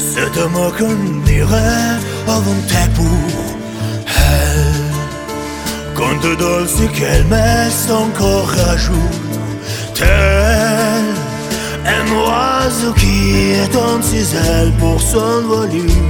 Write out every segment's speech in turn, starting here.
C'est de moi qu'on dirait avant tes pour elle. Quand te dolce qu'elle met son corps à jour, tel un oiseau qui étend ses ailes pour s'envoler.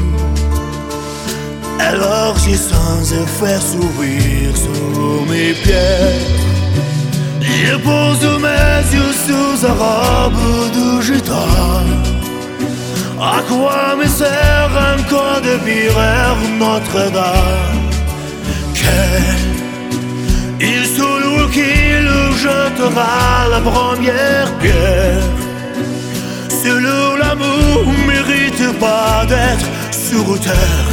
Alors j'ai sans effet s'ouvrir sous mes pieds. Je pose mes yeux sous un robe de gitane. À quoi me sert encore de virer Notre-Dame? Quel il celui qui le jettera la première pierre. Selon l'amour mérite pas d'être sur terre.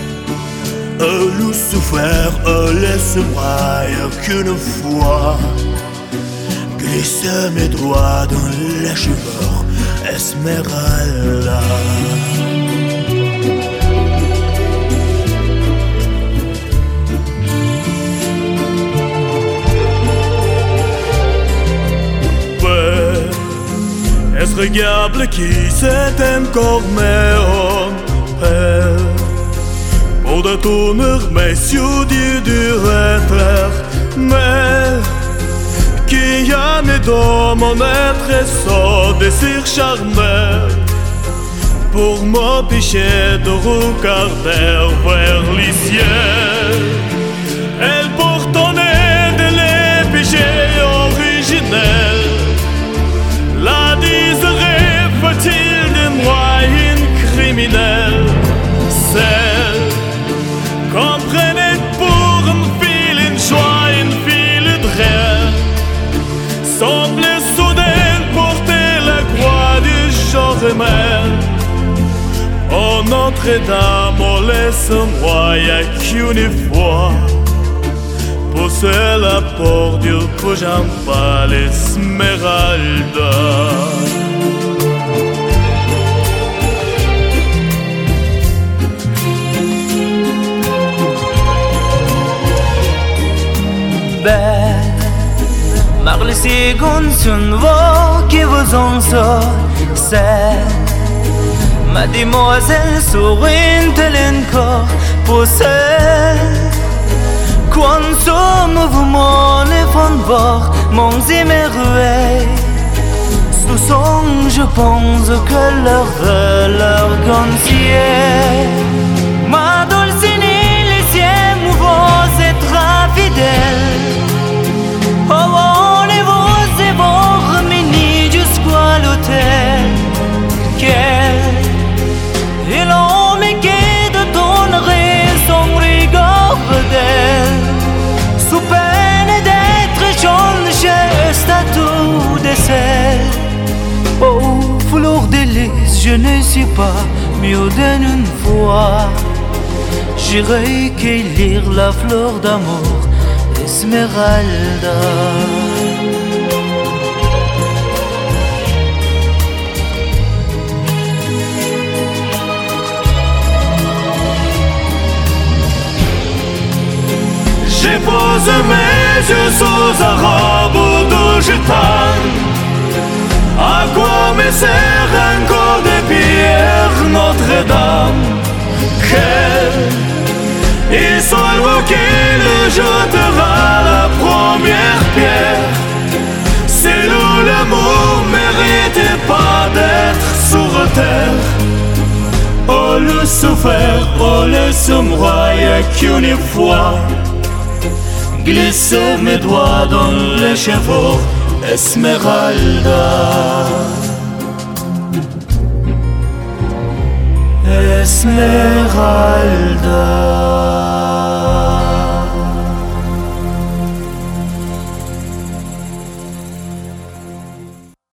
Lucifer, laisse-moi qu'une fois glisser mes doigts dans les cheveux Esmeralda. Es regable qui s'est encore mais pour de tourner messieurs du retard, mais qui a né dans mon être et sans désir charmeur pour m'empêcher de regarder vers les cieux. Elle porte en elle de les péchés originels. La diserait faut-il de moi une criminelle? Celle comprenez pour me filer une joie, une file de rêve. Semble soudain porter la croix du jour et mer. Oh Notre-Dame, oh laisse-moi y'a qu'une fois pousser la porte du Pujampa l'Esmeralda. Mar le secondes sun voix qui vous en sort, c'est mademoiselle souriant encore poussée. Quand ce mouvement est fond voir mon émerveil, sous son je pense que leur veut leur conseiller. Ma Dulcinée, les siens mouvants c'est très fidèle. Oh, on est vos et vos remenés jusqu'à l'hôtel. Quel est l'homme qui de donnerait son regard d'elle, sous peine d'être changé statut de sel. Oh, fleur de lys, je ne sais pas mieux d'une fois. J'irai cueillir la fleur d'amour Esmeralda. J'ai posé mes yeux sous un robe de gitane. À quoi me sert encore de pierre Notre-Dame? Quel il soit qui le jettera la première pierre. C'est où l'amour mérite pas d'être sur terre. Oh Lucifer, oh laisse-moi y'a qu'une fois glisser mes doigts dans les cheveux Esmeralda. Esmeralda.